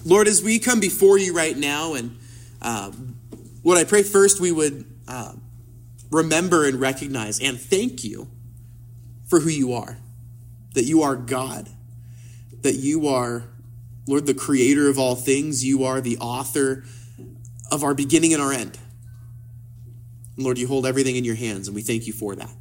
Lord, as we come before you right now, and Lord, I pray first we would remember and recognize and thank you for who you are, that you are God, that you are, Lord, the creator of all things. You are the author of our beginning and our end. And Lord, you hold everything in your hands, and we thank you for that.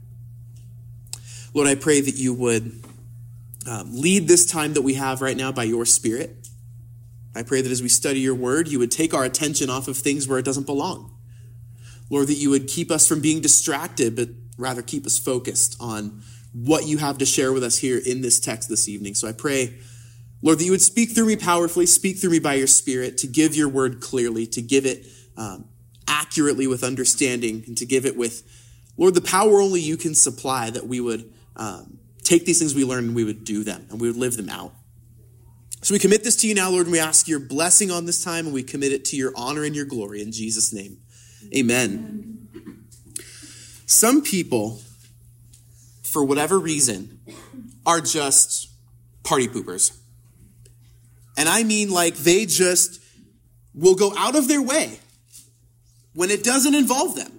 Lord, I pray that you would lead this time that we have right now by your Spirit. I pray that as we study your word, you would take our attention off of things where it doesn't belong. Lord, that you would keep us from being distracted, but rather keep us focused on what you have to share with us here in this text this evening. So I pray, Lord, that you would speak through me powerfully, speak through me by your Spirit, to give your word clearly, to give it accurately with understanding, and to give it with, Lord, the power only you can supply, that we would take these things we learn and we would do them, and we would live them out. So we commit this to you now, Lord, and we ask your blessing on this time, and we commit it to your honor and your glory in Jesus' name. Amen. Some people, for whatever reason, are just party poopers. And I mean, like, they just will go out of their way when it doesn't involve them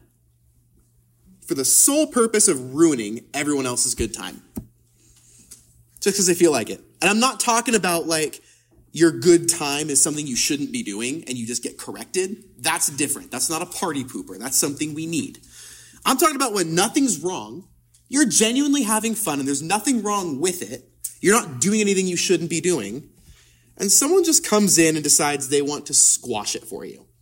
for the sole purpose of ruining everyone else's good time. Just because they feel like it. And I'm not talking about like your good time is something you shouldn't be doing and you just get corrected. That's different. That's not a party pooper. That's something we need. I'm talking about when nothing's wrong, you're genuinely having fun and there's nothing wrong with it. You're not doing anything you shouldn't be doing. And someone just comes in and decides they want to squash it for you.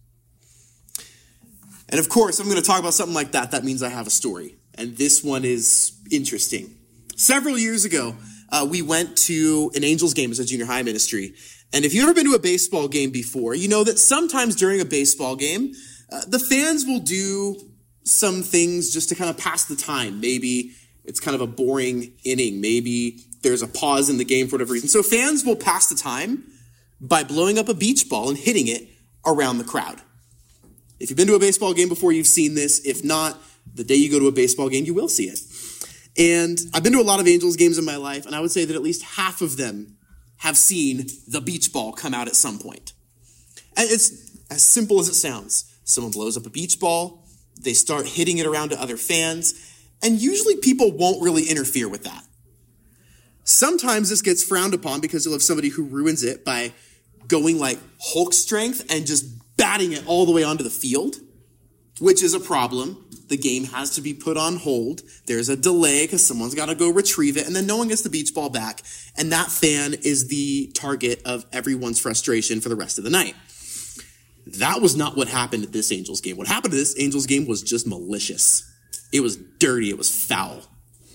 And of course, if I'm going to talk about something like that, that means I have a story. And this one is interesting. Several years ago, we went to an Angels game as a junior high ministry. And if you've ever been to a baseball game before, you know that sometimes during a baseball game, the fans will do some things just to kind of pass the time. Maybe it's kind of a boring inning. Maybe there's a pause in the game for whatever reason. So fans will pass the time by blowing up a beach ball and hitting it around the crowd. If you've been to a baseball game before, you've seen this. If not, the day you go to a baseball game, you will see it. And I've been to a lot of Angels games in my life, and I would say that at least half of them have seen the beach ball come out at some point. And it's as simple as it sounds. Someone blows up a beach ball, they start hitting it around to other fans, and usually people won't really interfere with that. Sometimes this gets frowned upon because you'll have somebody who ruins it by going like Hulk strength and just batting it all the way onto the field, which is a problem. The game has to be put on hold. There's a delay because someone's got to go retrieve it, and then no one gets the beach ball back. And that fan is the target of everyone's frustration for the rest of the night. That was not what happened at this Angels game. What happened at this Angels game was just malicious. It was dirty. It was foul.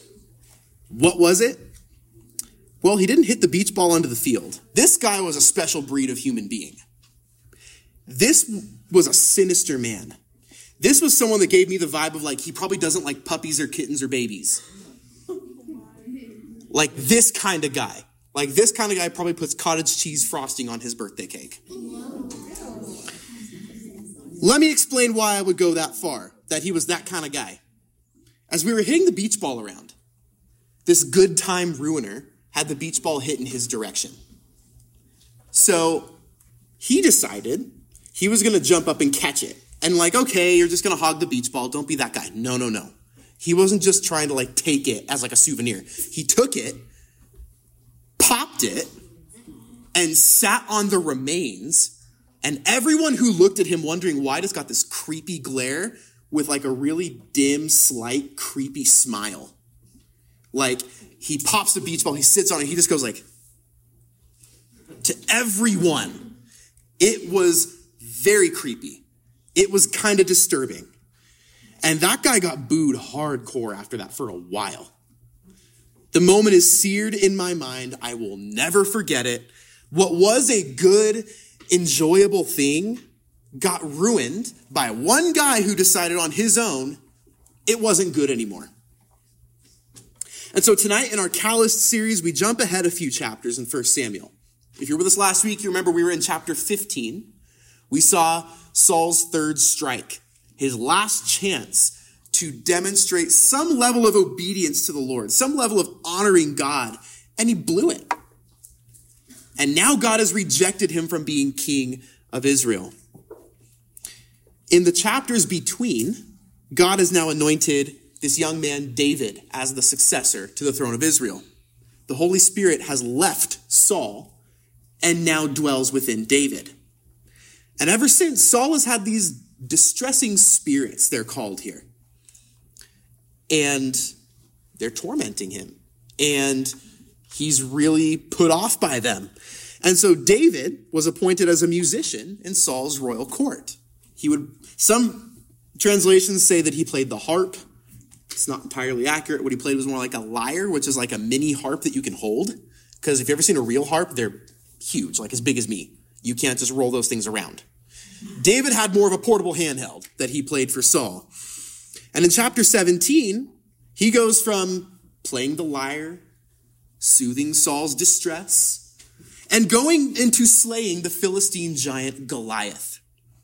What was it? Well, he didn't hit the beach ball onto the field. This guy was a special breed of human being. This was a sinister man. This was someone that gave me the vibe of like, he probably doesn't like puppies or kittens or babies. Like this kind of guy. Like this kind of guy probably puts cottage cheese frosting on his birthday cake. Let me explain why I would go that far, that he was that kind of guy. As we were hitting the beach ball around, this good time ruiner had the beach ball hit in his direction. So he decided he was going to jump up and catch it. And like, okay, you're just going to hog the beach ball. Don't be that guy. No. He wasn't just trying to like take it as like a souvenir. He took it, popped it, and sat on the remains. And everyone who looked at him wondering why it's got this creepy glare with like a really dim, slight, creepy smile. Like he pops the beach ball, he sits on it, he just goes like, to everyone. It was very creepy. It was kind of disturbing. And that guy got booed hardcore after that for a while. The moment is seared in my mind. I will never forget it. What was a good, enjoyable thing got ruined by one guy who decided on his own it wasn't good anymore. And so tonight in our Calloused series, we jump ahead a few chapters in 1 Samuel. If you were with us last week, you remember we were in chapter 15. We saw Saul's third strike, his last chance to demonstrate some level of obedience to the Lord, some level of honoring God, and he blew it. And now God has rejected him from being king of Israel. In the chapters between, God has now anointed this young man, David, as the successor to the throne of Israel. The Holy Spirit has left Saul and now dwells within David. And ever since, Saul has had these distressing spirits, they're called here. And they're tormenting him. And he's really put off by them. And so David was appointed as a musician in Saul's royal court. Some translations say that he played the harp. It's not entirely accurate. What he played was more like a lyre, which is like a mini harp that you can hold. Because if you've ever seen a real harp, they're huge, like as big as me. You can't just roll those things around. David had more of a portable handheld that he played for Saul. And in chapter 17, he goes from playing the lyre, soothing Saul's distress, and going into slaying the Philistine giant Goliath.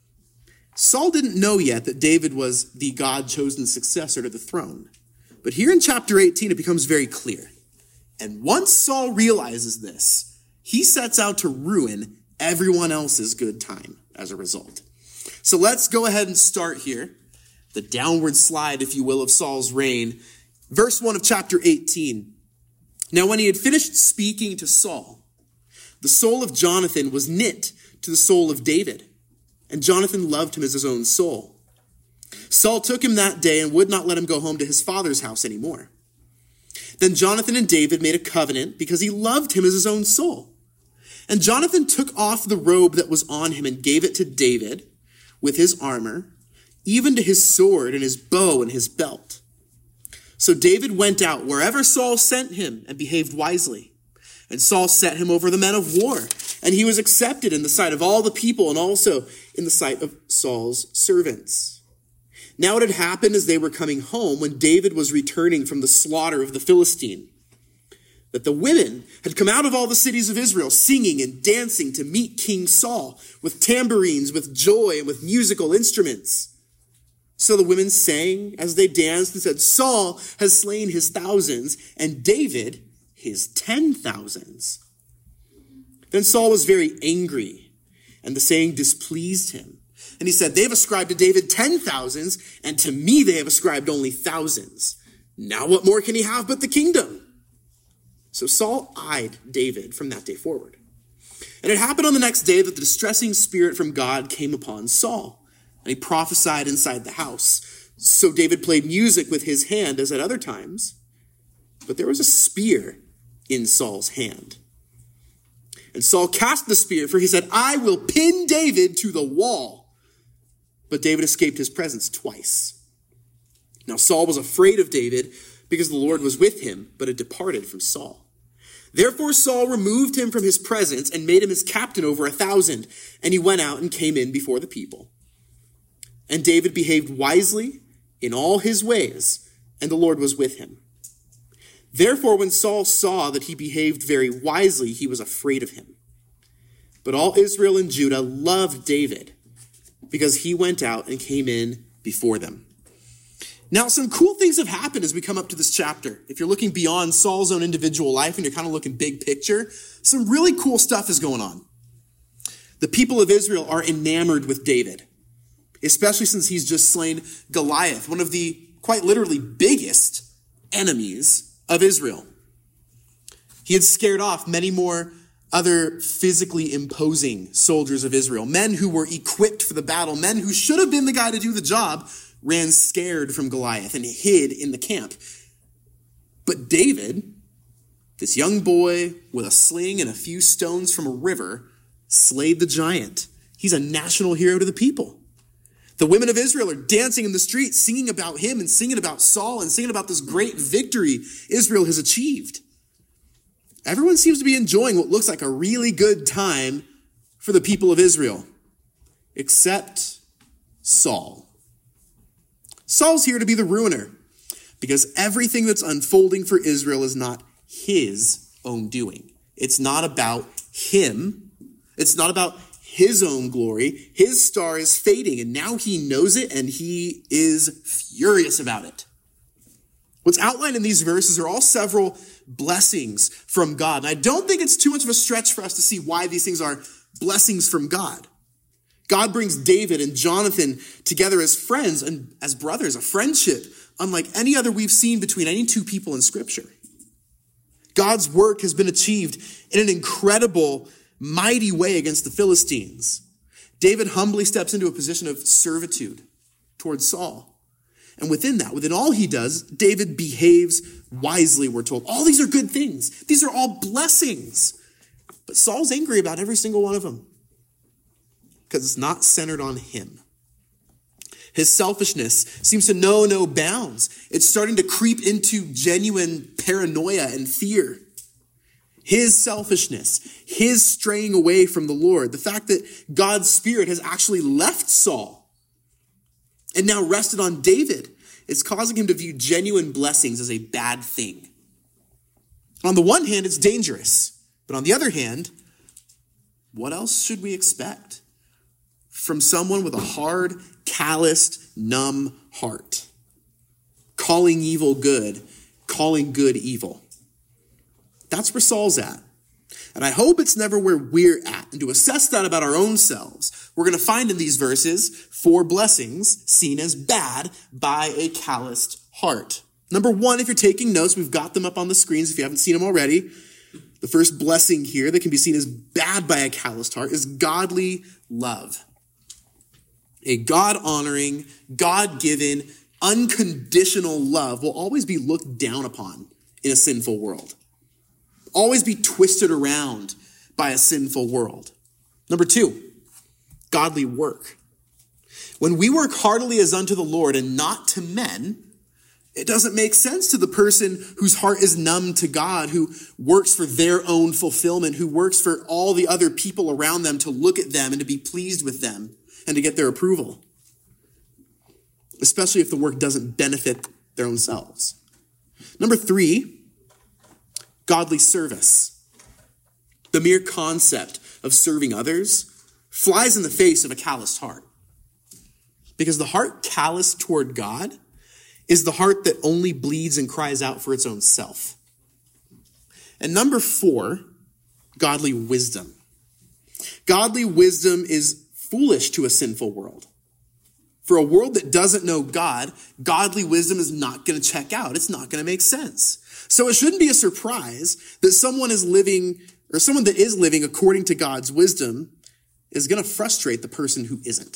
Saul didn't know yet that David was the God-chosen successor to the throne. But here in chapter 18, it becomes very clear. And once Saul realizes this, he sets out to ruin everyone else's good time as a result. So let's go ahead and start here. The downward slide, if you will, of Saul's reign. Verse 1 of chapter 18. Now when he had finished speaking to Saul, the soul of Jonathan was knit to the soul of David, and Jonathan loved him as his own soul. Saul took him that day and would not let him go home to his father's house anymore. Then Jonathan and David made a covenant because he loved him as his own soul. And Jonathan took off the robe that was on him and gave it to David with his armor, even to his sword and his bow and his belt. So David went out wherever Saul sent him and behaved wisely. And Saul set him over the men of war, and he was accepted in the sight of all the people and also in the sight of Saul's servants. Now it had happened as they were coming home when David was returning from the slaughter of the Philistine, that the women had come out of all the cities of Israel singing and dancing to meet King Saul with tambourines, with joy, and with musical instruments. So the women sang as they danced and said, Saul has slain his thousands and David his 10,000s. Then Saul was very angry, and the saying displeased him. And he said, they have ascribed to David 10,000s, and to me they have ascribed only thousands. Now what more can he have but the kingdom? So Saul eyed David from that day forward. And it happened on the next day that the distressing spirit from God came upon Saul, and he prophesied inside the house. So David played music with his hand as at other times, but there was a spear in Saul's hand. And Saul cast the spear, for he said, I will pin David to the wall. But David escaped his presence twice. Now Saul was afraid of David because the Lord was with him, but had departed from Saul. Therefore Saul removed him from his presence and made him his captain over 1,000. And he went out and came in before the people. And David behaved wisely in all his ways, and the Lord was with him. Therefore, when Saul saw that he behaved very wisely, he was afraid of him. But all Israel and Judah loved David because he went out and came in before them. Now, some cool things have happened as we come up to this chapter. If you're looking beyond Saul's own individual life and you're kind of looking big picture, some really cool stuff is going on. The people of Israel are enamored with David, especially since he's just slain Goliath, one of the quite literally biggest enemies of Israel. He had scared off many more other physically imposing soldiers of Israel, men who were equipped for the battle, men who should have been the guy to do the job, ran scared from Goliath and hid in the camp. But David, this young boy with a sling and a few stones from a river, slayed the giant. He's a national hero to the people. The women of Israel are dancing in the streets, singing about him and singing about Saul and singing about this great victory Israel has achieved. Everyone seems to be enjoying what looks like a really good time for the people of Israel, except Saul. Saul's here to be the ruiner because everything that's unfolding for Israel is not his own doing. It's not about him. It's not about his own glory. His star is fading, and now he knows it, and he is furious about it. What's outlined in these verses are all several blessings from God. And I don't think it's too much of a stretch for us to see why these things are blessings from God. God brings David and Jonathan together as friends and as brothers, a friendship unlike any other we've seen between any two people in Scripture. God's work has been achieved in an incredible, mighty way against the Philistines. David humbly steps into a position of servitude towards Saul. And within all he does, David behaves wisely, we're told. All these are good things. These are all blessings. But Saul's angry about every single one of them because it's not centered on him. His selfishness seems to know no bounds. It's starting to creep into genuine paranoia and fear. His selfishness, his straying away from the Lord, the fact that God's Spirit has actually left Saul and now rested on David, is causing him to view genuine blessings as a bad thing. On the one hand, it's dangerous. But on the other hand, what else should we expect from someone with a hard, calloused, numb heart? Calling evil good, calling good evil. That's where Saul's at. And I hope it's never where we're at. And to assess that about our own selves, we're going to find in these verses 4 blessings seen as bad by a calloused heart. Number 1, if you're taking notes, we've got them up on the screens if you haven't seen them already. The first blessing here that can be seen as bad by a calloused heart is godly love. A God-honoring, God-given, unconditional love will always be looked down upon in a sinful world. Always be twisted around by a sinful world. Number 2, godly work. When we work heartily as unto the Lord and not to men, it doesn't make sense to the person whose heart is numb to God, who works for their own fulfillment, who works for all the other people around them to look at them and to be pleased with them and to get their approval. Especially if the work doesn't benefit their own selves. Number 3, godly service. The mere concept of serving others flies in the face of a calloused heart. Because the heart calloused toward God is the heart that only bleeds and cries out for its own self. And number 4, godly wisdom. Godly wisdom is foolish to a sinful world. For a world that doesn't know God, godly wisdom is not going to check out. It's not going to make sense. So it shouldn't be a surprise that someone that is living according to God's wisdom is going to frustrate the person who isn't.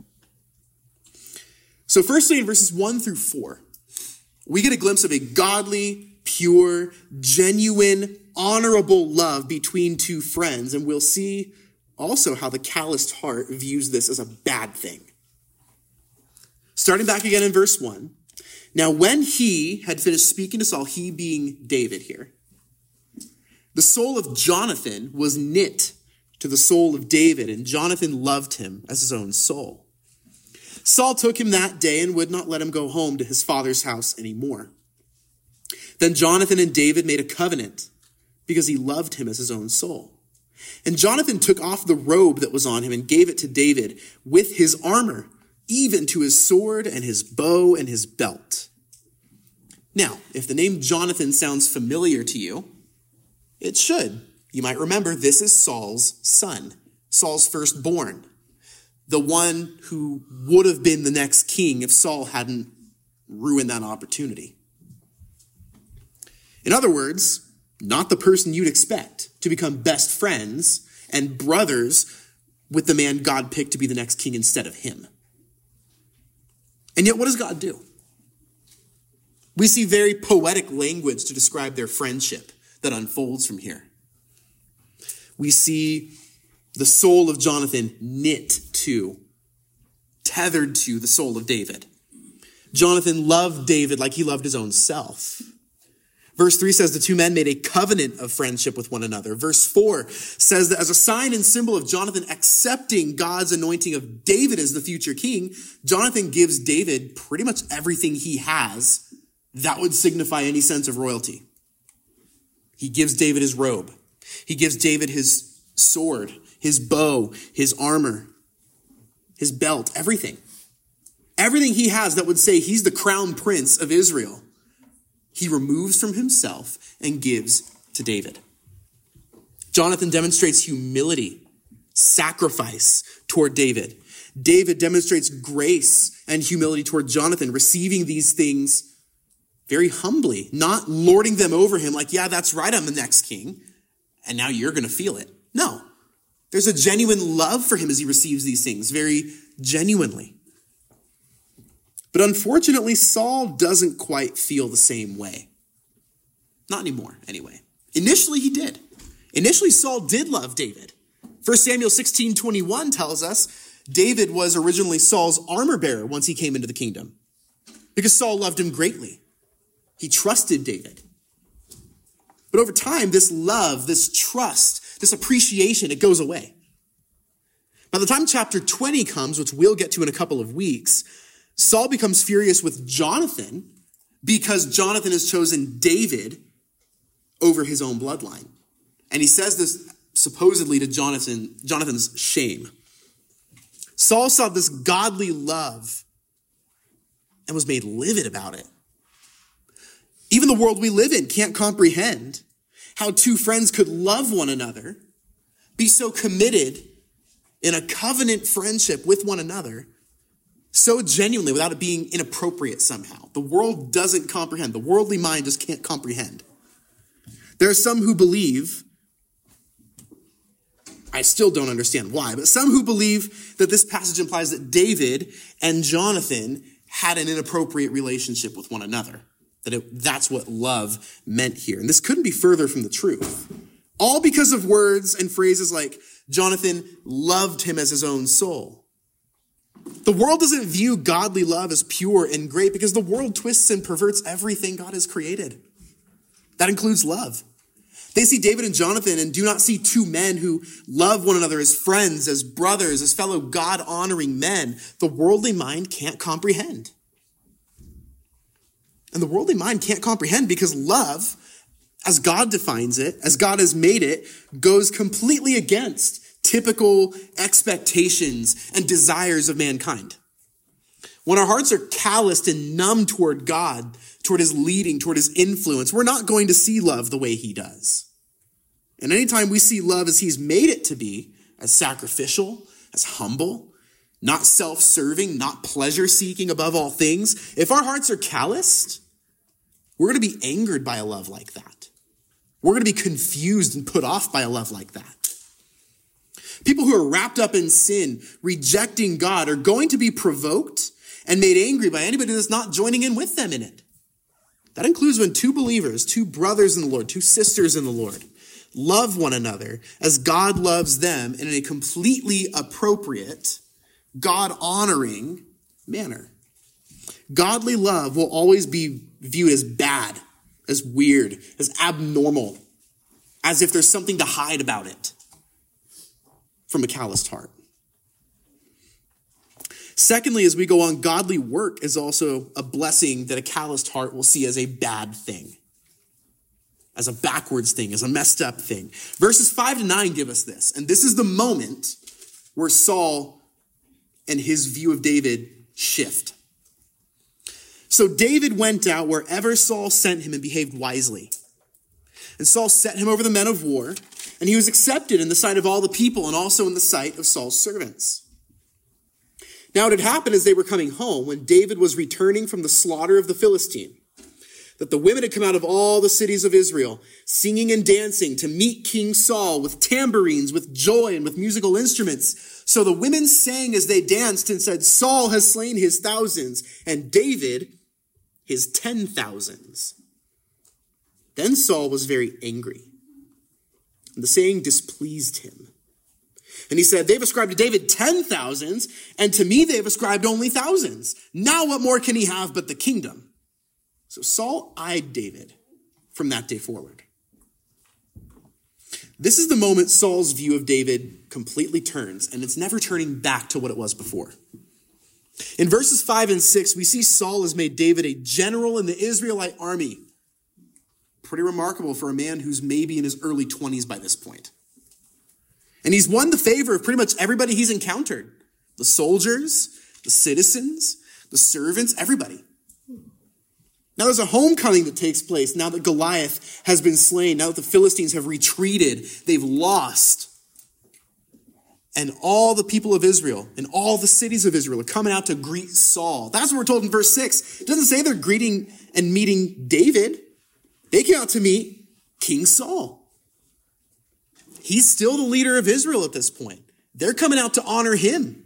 So firstly, in verses 1 through 4, we get a glimpse of a godly, pure, genuine, honorable love between two friends. And we'll see also how the calloused heart views this as a bad thing. Starting back again in verse 1. Now, when he had finished speaking to Saul, he being David here, the soul of Jonathan was knit to the soul of David, and Jonathan loved him as his own soul. Saul took him that day and would not let him go home to his father's house anymore. Then Jonathan and David made a covenant because he loved him as his own soul. And Jonathan took off the robe that was on him and gave it to David with his armor, even to his sword and his bow and his belt. Now, if the name Jonathan sounds familiar to you, it should. You might remember this is Saul's son, Saul's firstborn, the one who would have been the next king if Saul hadn't ruined that opportunity. In other words, not the person you'd expect to become best friends and brothers with the man God picked to be the next king instead of him. And yet, what does God do? We see very poetic language to describe their friendship that unfolds from here. We see the soul of Jonathan knit to, tethered to the soul of David. Jonathan loved David like he loved his own self. Verse 3 says the two men made a covenant of friendship with one another. Verse 4 says that as a sign and symbol of Jonathan accepting God's anointing of David as the future king, Jonathan gives David pretty much everything he has that would signify any sense of royalty. He gives David his robe. He gives David his sword, his bow, his armor, his belt, everything. Everything he has that would say he's the crown prince of Israel. he removes from himself and gives to David. Jonathan demonstrates humility, sacrifice toward David. David demonstrates grace and humility toward Jonathan, receiving these things very humbly, not lording them over him like, yeah, that's right, I'm the next king, and now you're going to feel it. No, there's a genuine love for him as he receives these things, very genuinely. But unfortunately, Saul doesn't quite feel the same way. Not anymore, anyway. Initially, he did. Initially, Saul did love David. 1 Samuel 16:21 tells us David was originally Saul's armor bearer once he came into the kingdom, because Saul loved him greatly. He trusted David. But over time, this love, this trust, this appreciation, it goes away. By the time chapter 20 comes, which we'll get to in a couple of weeks, Saul becomes furious with Jonathan because Jonathan has chosen David over his own bloodline. And he says this supposedly to Jonathan's shame. Saul saw this godly love and was made livid about it. Even the world we live in can't comprehend how two friends could love one another, be so committed in a covenant friendship with one another, so genuinely without it being inappropriate somehow. The world doesn't comprehend. The worldly mind just can't comprehend. There are some who believe, I still don't understand why, but some who believe that this passage implies that David and Jonathan had an inappropriate relationship with one another. That's what love meant here. And this couldn't be further from the truth. All because of words and phrases like Jonathan loved him as his own soul. The world doesn't view godly love as pure and great because the world twists and perverts everything God has created. That includes love. They see David and Jonathan and do not see two men who love one another as friends, as brothers, as fellow God-honoring men. The worldly mind can't comprehend. And the worldly mind can't comprehend because love, as God defines it, as God has made it, goes completely against typical expectations and desires of mankind. When our hearts are calloused and numb toward God, toward his leading, toward his influence, we're not going to see love the way he does. And anytime we see love as he's made it to be, as sacrificial, as humble, not self-serving, not pleasure-seeking above all things, if our hearts are calloused, we're going to be angered by a love like that. We're going to be confused and put off by a love like that. People who are wrapped up in sin, rejecting God, are going to be provoked and made angry by anybody that's not joining in with them in it. That includes when two believers, two brothers in the Lord, two sisters in the Lord, love one another as God loves them in a completely appropriate, God-honoring manner. Godly love will always be viewed as bad, as weird, as abnormal, as if there's something to hide about it from a calloused heart. Secondly, as we go on, godly work is also a blessing that a calloused heart will see as a bad thing, as a backwards thing, as a messed up thing. Verses 5-9 give us this, and this is the moment where Saul and his view of David shift. So David went out wherever Saul sent him and behaved wisely. And Saul set him over the men of war, and he was accepted in the sight of all the people and also in the sight of Saul's servants. Now it had happened as they were coming home, when David was returning from the slaughter of the Philistine, that the women had come out of all the cities of Israel, singing and dancing to meet King Saul with tambourines, with joy, and with musical instruments. So the women sang as they danced and said, Saul has slain his thousands, and David his 10,000s. Then Saul was very angry, and the saying displeased him. And he said, they've ascribed to David 10,000s, and to me they've ascribed only thousands. Now what more can he have but the kingdom? So Saul eyed David from that day forward. This is the moment Saul's view of David completely turns, and it's never turning back to what it was before. In verses 5 and 6, we see Saul has made David a general in the Israelite army. Pretty remarkable for a man who's maybe in his early 20s by this point. And he's won the favor of pretty much everybody he's encountered. The soldiers, the citizens, the servants, everybody. Now there's a homecoming that takes place now that Goliath has been slain, now that the Philistines have retreated, they've lost. And all the people of Israel and all the cities of Israel are coming out to greet Saul. That's what we're told in verse 6. It doesn't say they're greeting and meeting David. They came out to meet King Saul. He's still the leader of Israel at this point. They're coming out to honor him.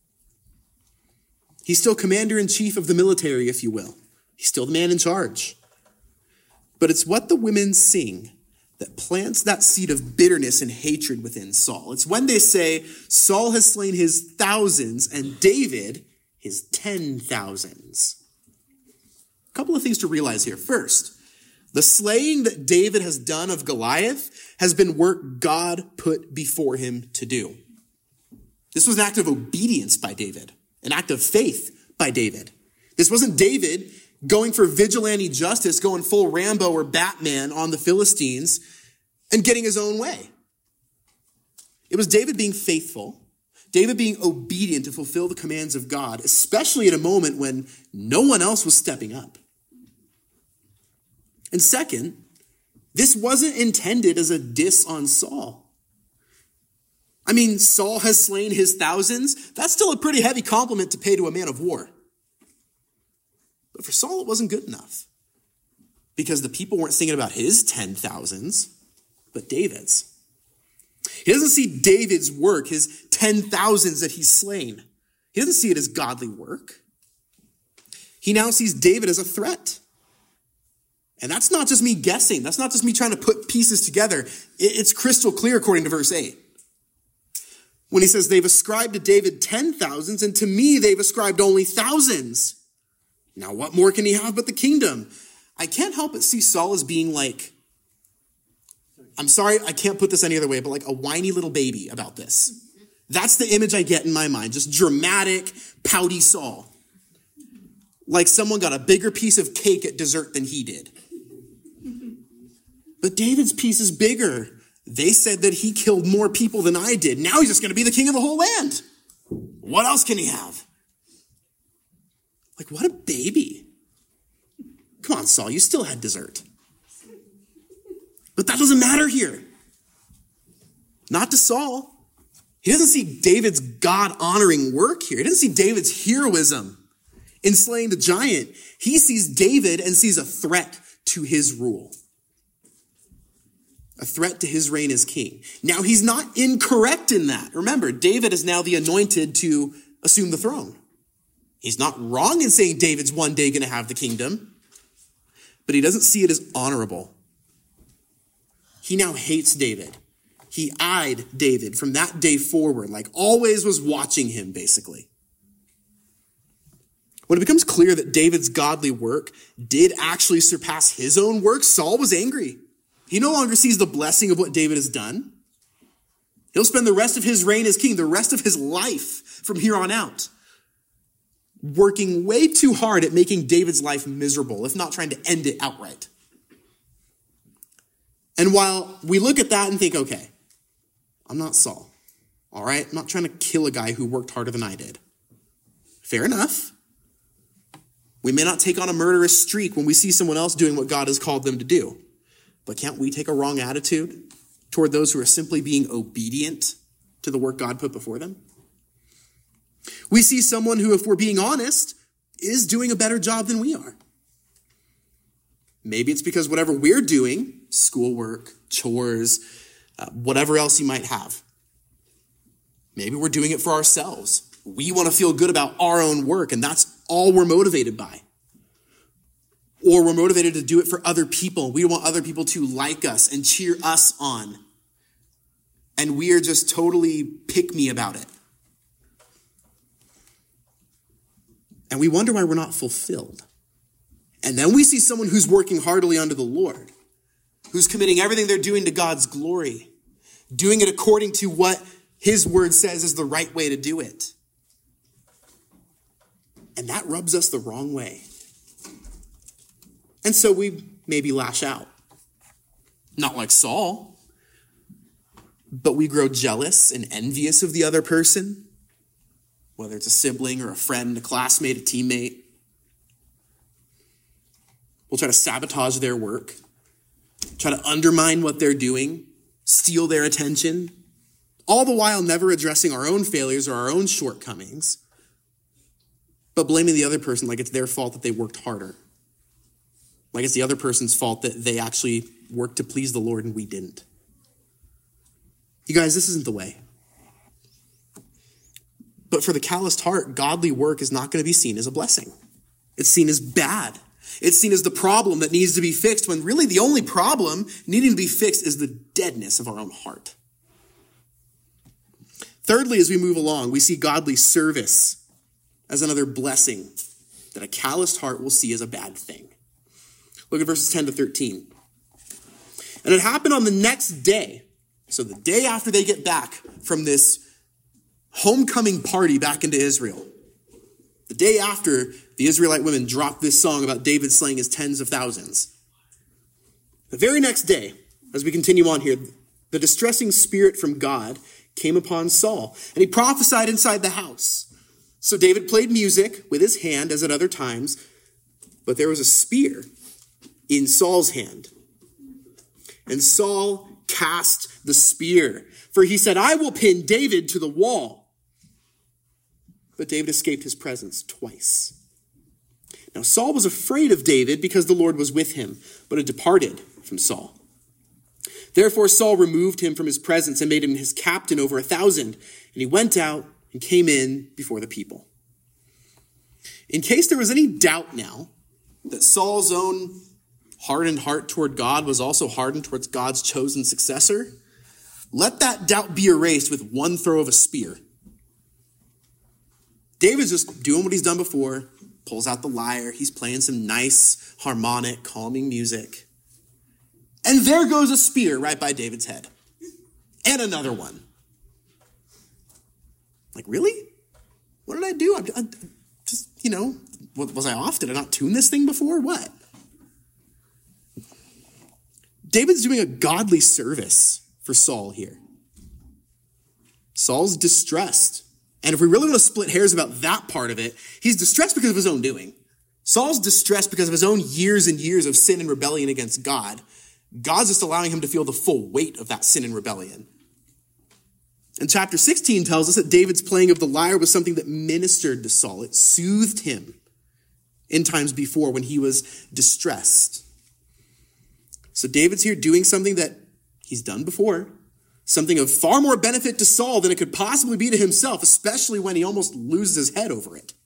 He's still commander-in-chief of the military, if you will. He's still the man in charge. But it's what the women sing that plants that seed of bitterness and hatred within Saul. It's when they say, Saul has slain his thousands and David his 10,000s. A couple of things to realize here. First, the slaying that David has done of Goliath has been work God put before him to do. This was an act of obedience by David, an act of faith by David. This wasn't David going for vigilante justice, going full Rambo or Batman on the Philistines and getting his own way. It was David being faithful, David being obedient to fulfill the commands of God, especially at a moment when no one else was stepping up. And second, this wasn't intended as a diss on Saul. I mean, Saul has slain his thousands. That's still a pretty heavy compliment to pay to a man of war. But for Saul, it wasn't good enough because the people weren't singing about his 10,000s, but David's. He doesn't see David's work, his 10,000s that he's slain. He doesn't see it as godly work. He now sees David as a threat. And that's not just me guessing. That's not just me trying to put pieces together. It's crystal clear according to verse 8. When he says they've ascribed to David 10,000s and to me they've ascribed only thousands. Now, what more can he have but the kingdom? I can't help but see Saul as being like, I'm sorry, I can't put this any other way, but like a whiny little baby about this. That's the image I get in my mind. Just dramatic, pouty Saul. Like someone got a bigger piece of cake at dessert than he did. But David's piece is bigger. They said that he killed more people than I did. Now he's just going to be the king of the whole land. What else can he have? Like, what a baby. Come on, Saul, you still had dessert. But that doesn't matter here. Not to Saul. He doesn't see David's God-honoring work here. He doesn't see David's heroism in slaying the giant. He sees David and sees a threat to his rule. A threat to his reign as king. Now, he's not incorrect in that. Remember, David is now the anointed to assume the throne. He's not wrong in saying David's one day going to have the kingdom, but he doesn't see it as honorable. He now hates David. He eyed David from that day forward, like always was watching him, basically. When it becomes clear that David's godly work did actually surpass his own work, Saul was angry. He no longer sees the blessing of what David has done. He'll spend the rest of his reign as king, the rest of his life from here on out, working way too hard at making David's life miserable, if not trying to end it outright. And while we look at that and think, okay, I'm not Saul, all right? I'm not trying to kill a guy who worked harder than I did. Fair enough. We may not take on a murderous streak when we see someone else doing what God has called them to do. But can't we take a wrong attitude toward those who are simply being obedient to the work God put before them? We see someone who, if we're being honest, is doing a better job than we are. Maybe it's because whatever we're doing, schoolwork, chores, whatever else you might have, maybe we're doing it for ourselves. We want to feel good about our own work, and that's all we're motivated by. Or we're motivated to do it for other people. We want other people to like us and cheer us on. And we are just totally pick-me about it. And we wonder why we're not fulfilled. And then we see someone who's working heartily under the Lord, who's committing everything they're doing to God's glory, doing it according to what his word says is the right way to do it. And that rubs us the wrong way. And so we maybe lash out. Not like Saul, but we grow jealous and envious of the other person, whether it's a sibling or a friend, a classmate, a teammate. will try to sabotage their work, try to undermine what they're doing, steal their attention, all the while never addressing our own failures or our own shortcomings, but blaming the other person like it's their fault that they worked harder, like it's the other person's fault that they actually worked to please the Lord and we didn't. You guys, this isn't the way. But for the calloused heart, godly work is not going to be seen as a blessing. It's seen as bad. It's seen as the problem that needs to be fixed, when really the only problem needing to be fixed is the deadness of our own heart. Thirdly, as we move along, we see godly service as another blessing that a calloused heart will see as a bad thing. Look at verses 10 to 13. And it happened on the next day, so the day after they get back from this homecoming party back into Israel, the day after the Israelite women dropped this song about David slaying his tens of thousands. The very next day, as we continue on here, the distressing spirit from God came upon Saul, and he prophesied inside the house. So David played music with his hand as at other times, but there was a spear in Saul's hand. And Saul cast the spear, for he said, "I will pin David to the wall." But David escaped his presence twice. Now Saul was afraid of David because the Lord was with him, but had departed from Saul. Therefore Saul removed him from his presence and made him his captain over 1,000. And he went out and came in before the people. In case there was any doubt now that Saul's own hardened heart toward God was also hardened towards God's chosen successor, let that doubt be erased with one throw of a spear. David's just doing what he's done before, pulls out the lyre, he's playing some nice, harmonic, calming music. And there goes a spear right by David's head. And another one. Like, really? What did I do? I just, was I off? Did I not tune this thing before? What? David's doing a godly service for Saul here. Saul's distressed. And if we really want to split hairs about that part of it, he's distressed because of his own doing. Saul's distressed because of his own years and years of sin and rebellion against God. God's just allowing him to feel the full weight of that sin and rebellion. And chapter 16 tells us that David's playing of the lyre was something that ministered to Saul. It soothed him in times before when he was distressed. So David's here doing something that he's done before, something of far more benefit to Saul than it could possibly be to himself, especially when he almost loses his head over it.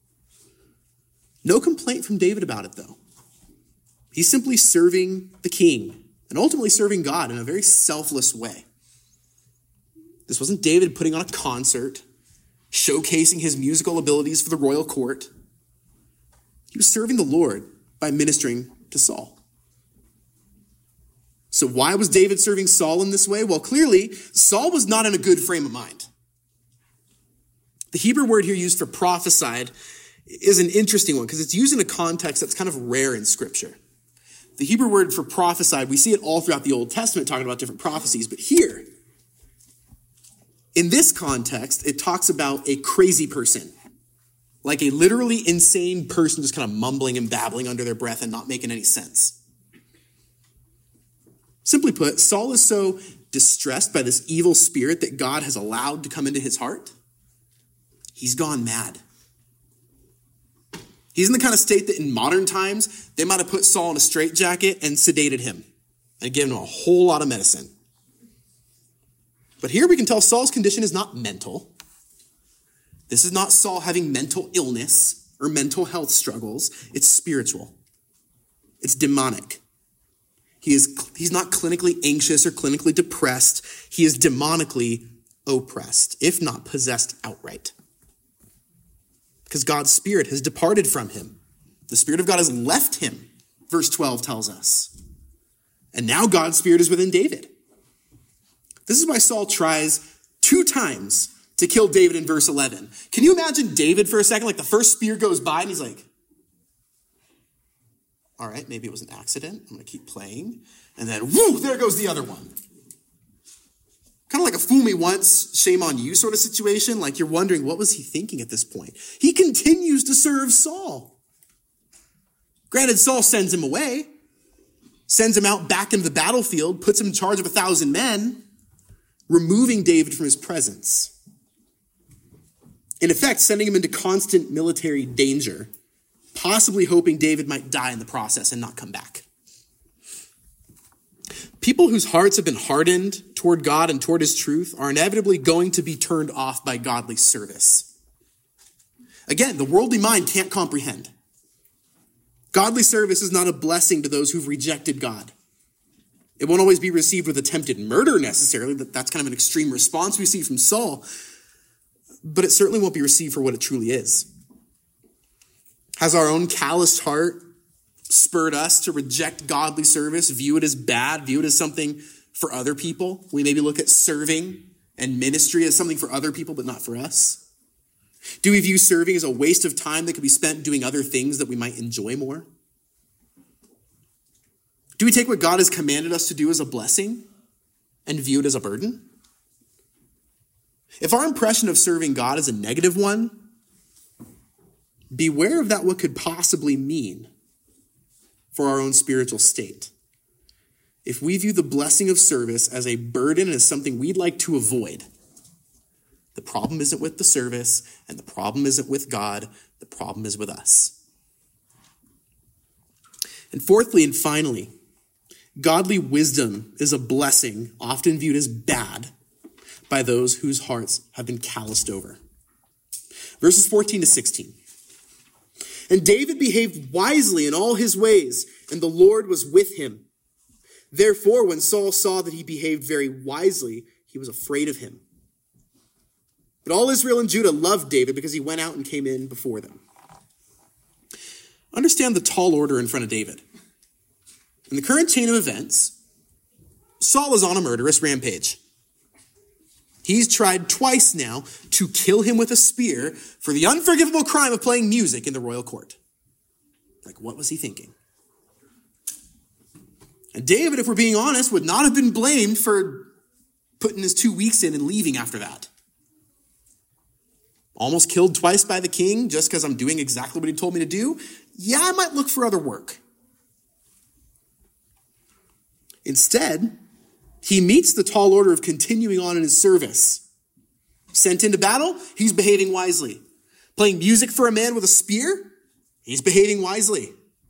No complaint from David about it, though. He's simply serving the king and ultimately serving God in a very selfless way. This wasn't David putting on a concert, showcasing his musical abilities for the royal court. He was serving the Lord by ministering to Saul. So why was David serving Saul in this way? Well, clearly, Saul was not in a good frame of mind. The Hebrew word here used for prophesied is an interesting one because it's used in a context that's kind of rare in Scripture. The Hebrew word for prophesied, we see it all throughout the Old Testament talking about different prophecies, but here, in this context, it talks about a crazy person, like a literally insane person just kind of mumbling and babbling under their breath and not making any sense. Simply put, Saul is so distressed by this evil spirit that God has allowed to come into his heart, he's gone mad. He's in the kind of state that in modern times, they might have put Saul in a straitjacket and sedated him and given him a whole lot of medicine. But here we can tell Saul's condition is not mental. This is not Saul having mental illness or mental health struggles. It's spiritual. It's demonic. He's not clinically anxious or clinically depressed. He is demonically oppressed, if not possessed outright. Because God's Spirit has departed from him. The Spirit of God has left him, verse 12 tells us. And now God's Spirit is within David. This is why Saul tries 2 times to kill David in verse 11. Can you imagine David for a second? Like the first spear goes by and he's like, all right, maybe it was an accident. I'm going to keep playing. And then, whoo, there goes the other one. Kind of like a fool me once, shame on you sort of situation. Like you're wondering, what was he thinking at this point? He continues to serve Saul. Granted, Saul sends him away, sends him out back into the battlefield, puts him in charge of 1,000 men, removing David from his presence. In effect, sending him into constant military danger, possibly hoping David might die in the process and not come back. People whose hearts have been hardened toward God and toward his truth are inevitably going to be turned off by godly service. Again, the worldly mind can't comprehend. Godly service is not a blessing to those who've rejected God. It won't always be received with attempted murder necessarily. That's kind of an extreme response we see from Saul. But it certainly won't be received for what it truly is. Has our own calloused heart spurred us to reject godly service, view it as bad, view it as something for other people? We maybe look at serving and ministry as something for other people, but not for us. Do we view serving as a waste of time that could be spent doing other things that we might enjoy more? Do we take what God has commanded us to do as a blessing and view it as a burden? If our impression of serving God is a negative one, beware of that what could possibly mean for our own spiritual state. If we view the blessing of service as a burden and as something we'd like to avoid, the problem isn't with the service, and the problem isn't with God. The problem is with us. And fourthly and finally, godly wisdom is a blessing often viewed as bad by those whose hearts have been calloused over. Verses 14 to 16. And David behaved wisely in all his ways, and the Lord was with him. Therefore, when Saul saw that he behaved very wisely, he was afraid of him. But all Israel and Judah loved David because he went out and came in before them. Understand the tall order in front of David. In the current chain of events, Saul is on a murderous rampage. He's tried twice now to kill him with a spear for the unforgivable crime of playing music in the royal court. Like, what was he thinking? And David, if we're being honest, would not have been blamed for putting his 2 weeks in and leaving after that. Almost killed twice by the king just because I'm doing exactly what he told me to do? Yeah, I might look for other work. Instead, he meets the tall order of continuing on in his service. Sent into battle, he's behaving wisely. Playing music for a man with a spear, he's behaving wisely.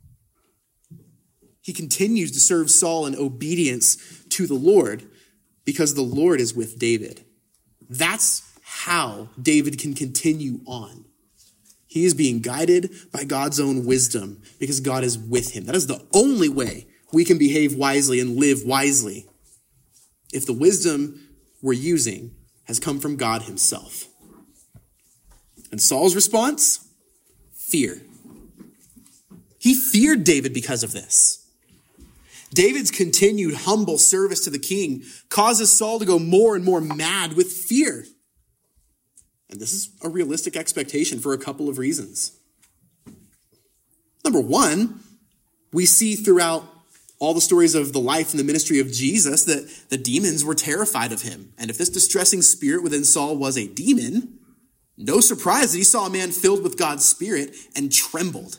He continues to serve Saul in obedience to the Lord because the Lord is with David. That's how David can continue on. He is being guided by God's own wisdom because God is with him. That is the only way we can behave wisely and live wisely, if the wisdom we're using has come from God himself. And Saul's response? Fear. He feared David because of this. David's continued humble service to the king causes Saul to go more and more mad with fear. And this is a realistic expectation for a couple of reasons. Number one, we see throughout all the stories of the life and the ministry of Jesus that the demons were terrified of him. And if this distressing spirit within Saul was a demon, no surprise that he saw a man filled with God's Spirit and trembled.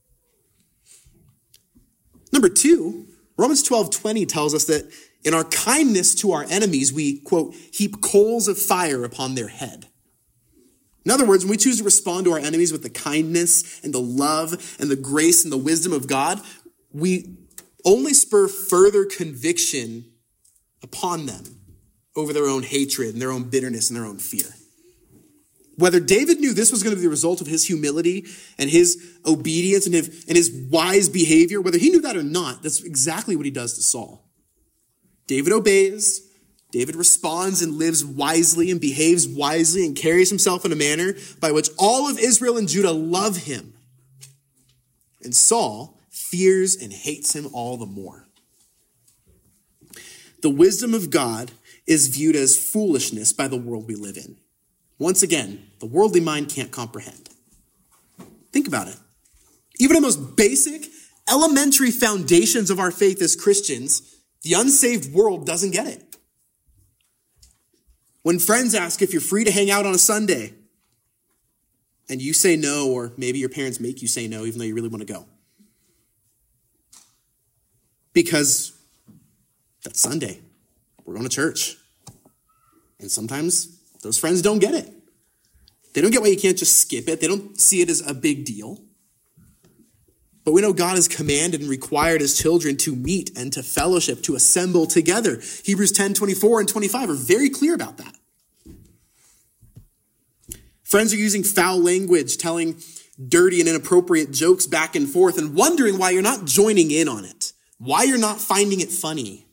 Number two, Romans 12:20 tells us that in our kindness to our enemies, we, quote, heap coals of fire upon their head. In other words, when we choose to respond to our enemies with the kindness and the love and the grace and the wisdom of God, we only spur further conviction upon them over their own hatred and their own bitterness and their own fear. Whether David knew this was going to be the result of his humility and his obedience and his wise behavior, whether he knew that or not, that's exactly what he does to Saul. David obeys. David responds and lives wisely and behaves wisely and carries himself in a manner by which all of Israel and Judah love him. And Saul fears and hates him all the more. The wisdom of God is viewed as foolishness by the world we live in. Once again, the worldly mind can't comprehend. Think about it. Even the most basic, elementary foundations of our faith as Christians, the unsaved world doesn't get it. When friends ask if you're free to hang out on a Sunday, and you say no, or maybe your parents make you say no, even though you really want to go. because that's Sunday. We're going to church. And sometimes those friends don't get it. They don't get why you can't just skip it. They don't see it as a big deal. But we know God has commanded and required his children to meet and to fellowship, to assemble together. Hebrews 10:24 and 25 are very clear about that. Friends are using foul language, telling dirty and inappropriate jokes back and forth, and wondering why you're not joining in on it, why you're not finding it funny.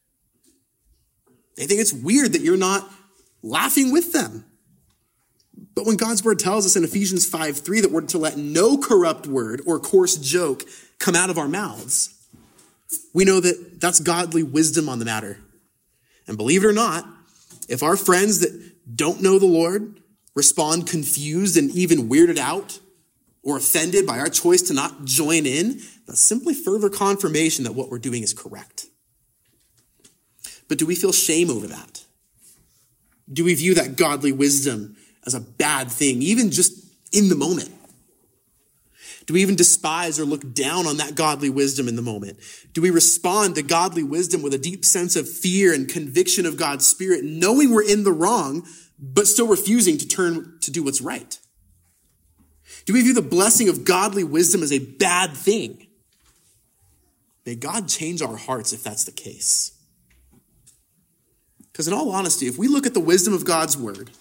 They think it's weird that you're not laughing with them. But when God's word tells us in Ephesians 5:3 that we're to let no corrupt word or coarse joke come out of our mouths, we know that that's godly wisdom on the matter. And believe it or not, if our friends that don't know the Lord respond confused and even weirded out or offended by our choice to not join in, that's simply further confirmation that what we're doing is correct. But do we feel shame over that? Do we view that godly wisdom as a bad thing, even just in the moment? Do we even despise or look down on that godly wisdom in the moment? Do we respond to godly wisdom with a deep sense of fear and conviction of God's Spirit, knowing we're in the wrong, but still refusing to turn to do what's right? Do we view the blessing of godly wisdom as a bad thing? May God change our hearts if that's the case. Because in all honesty, if we look at the wisdom of God's word,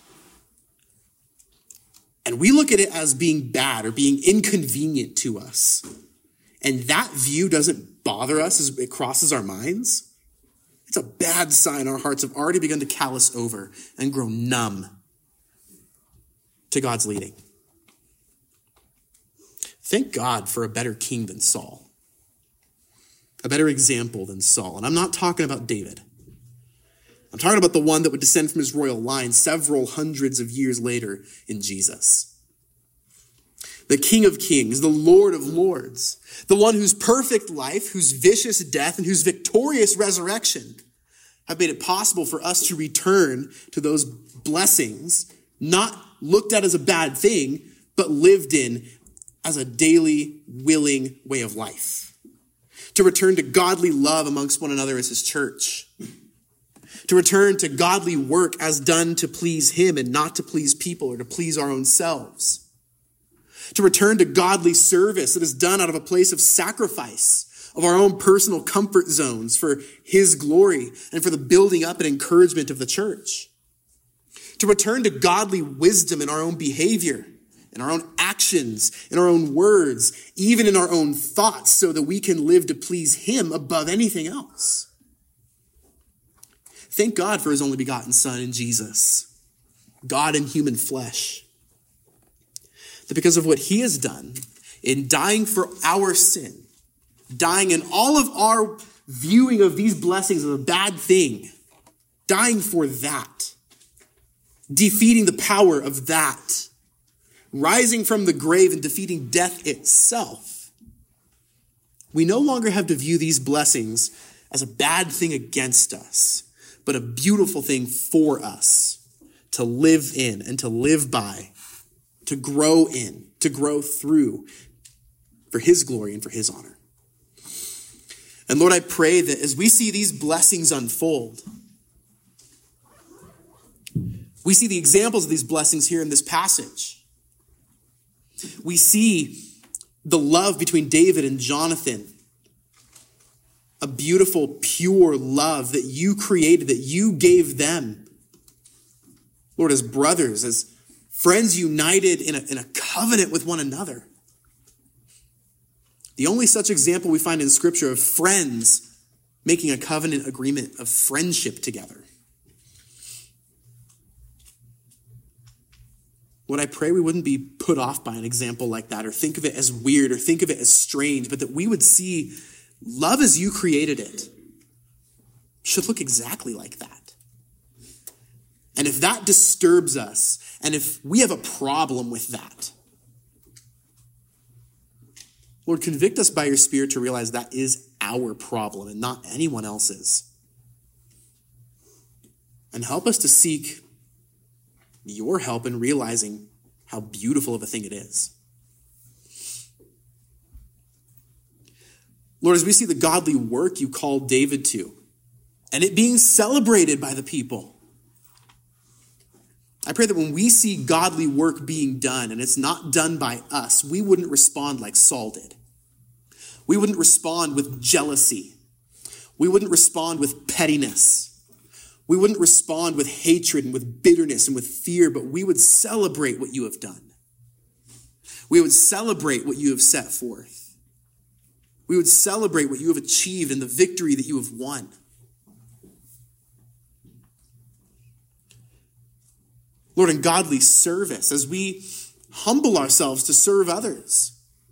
and we look at it as being bad or being inconvenient to us, and that view doesn't bother us as it crosses our minds, it's a bad sign our hearts have already begun to callous over and grow numb to God's leading. Thank God for a better king than Saul, a better example than Saul. And I'm not talking about David. I'm talking about the one that would descend from his royal line several hundreds of years later in Jesus. The King of Kings, the Lord of Lords, the one whose perfect life, whose vicious death, and whose victorious resurrection have made it possible for us to return to those blessings, not looked at as a bad thing, but lived in as a daily, willing way of life. To return to godly love amongst one another as his church. To return to godly work as done to please him and not to please people or to please our own selves. To return to godly service that is done out of a place of sacrifice of our own personal comfort zones for his glory and for the building up and encouragement of the church. To return to godly wisdom in our own behavior, in our own actions, in our own words, even in our own thoughts, so that we can live to please him above anything else. Thank God for his only begotten Son in Jesus, God in human flesh. That because of what he has done in dying for our sin, dying in all of our viewing of these blessings as a bad thing, dying for that, defeating the power of that, rising from the grave and defeating death itself, we no longer have to view these blessings as a bad thing against us, but a beautiful thing for us to live in and to live by, to grow in, to grow through for his glory and for his honor. And Lord, I pray that as we see these blessings unfold, we see the examples of these blessings here in this passage. We see the love between David and Jonathan, a beautiful, pure love that you created, that you gave them. Lord, as brothers, as friends united in a covenant with one another. The only such example we find in Scripture of friends making a covenant agreement of friendship together. Lord, I pray we wouldn't be put off by an example like that or think of it as weird or think of it as strange, but that we would see love as you created it should look exactly like that. And if that disturbs us, and if we have a problem with that, Lord, convict us by your Spirit to realize that is our problem and not anyone else's. And help us to seek your help in realizing how beautiful of a thing it is. Lord, as we see the godly work you called David to, and it being celebrated by the people, I pray that when we see godly work being done and it's not done by us, we wouldn't respond like Saul did. We wouldn't respond with jealousy. We wouldn't respond with pettiness. We wouldn't respond with hatred and with bitterness and with fear, but we would celebrate what you have done. We would celebrate what you have set forth. We would celebrate what you have achieved and the victory that you have won. Lord, in godly service, as we humble ourselves to serve others.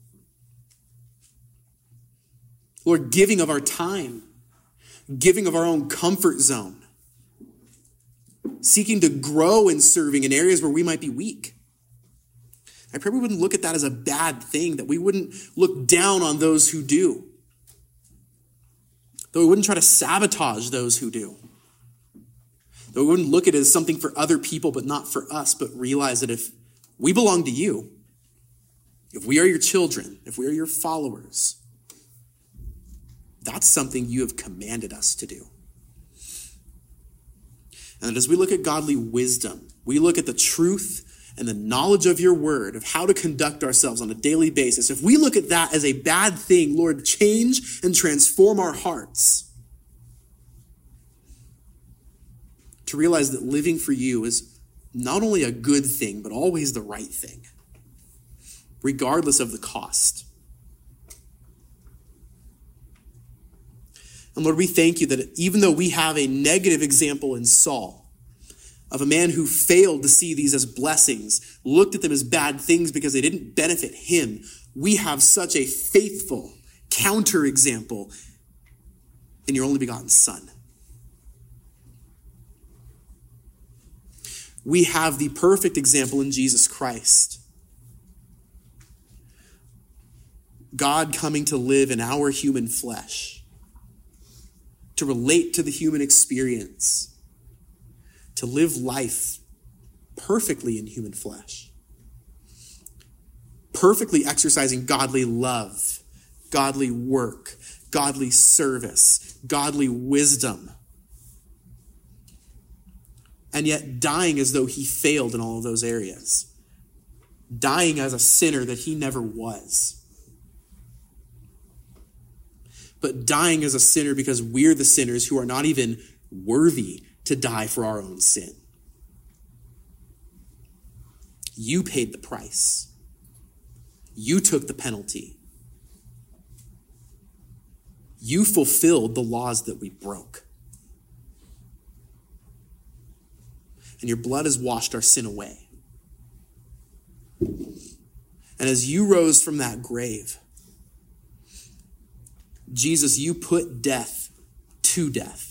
Lord, giving of our time, giving of our own comfort zone, seeking to grow in serving in areas where we might be weak. I pray we wouldn't look at that as a bad thing, that we wouldn't look down on those who do, that we wouldn't try to sabotage those who do, that we wouldn't look at it as something for other people but not for us, but realize that if we belong to you, if we are your children, if we are your followers, that's something you have commanded us to do. And as we look at godly wisdom, we look at the truth and the knowledge of your word, of how to conduct ourselves on a daily basis. If we look at that as a bad thing, Lord, change and transform our hearts to realize that living for you is not only a good thing, but always the right thing, regardless of the cost. And Lord, we thank you that even though we have a negative example in Saul, of a man who failed to see these as blessings, looked at them as bad things because they didn't benefit him, we have such a faithful counterexample in your only begotten Son. We have the perfect example in Jesus Christ. God coming to live in our human flesh, to relate to the human experience, to live life perfectly in human flesh, perfectly exercising godly love, godly work, godly service, godly wisdom, and yet dying as though he failed in all of those areas, dying as a sinner that he never was, but dying as a sinner because we're the sinners who are not even worthy to die for our own sin. You paid the price. You took the penalty. You fulfilled the laws that we broke. And your blood has washed our sin away. And as you rose from that grave, Jesus, you put death to death.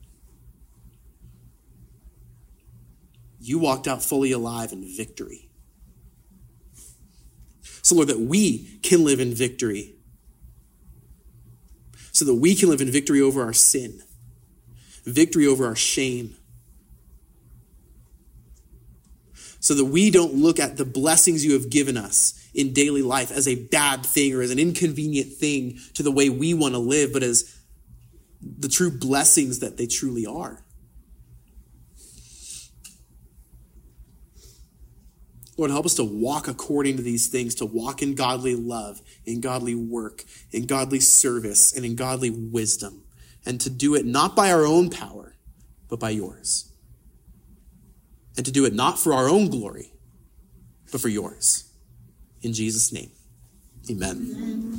You walked out fully alive in victory. So, Lord, that we can live in victory. So that we can live in victory over our sin, victory over our shame. So that we don't look at the blessings you have given us in daily life as a bad thing or as an inconvenient thing to the way we want to live, but as the true blessings that they truly are. Lord, help us to walk according to these things, to walk in godly love, in godly work, in godly service, and in godly wisdom, and to do it not by our own power, but by yours. And to do it not for our own glory, but for yours. In Jesus' name, amen.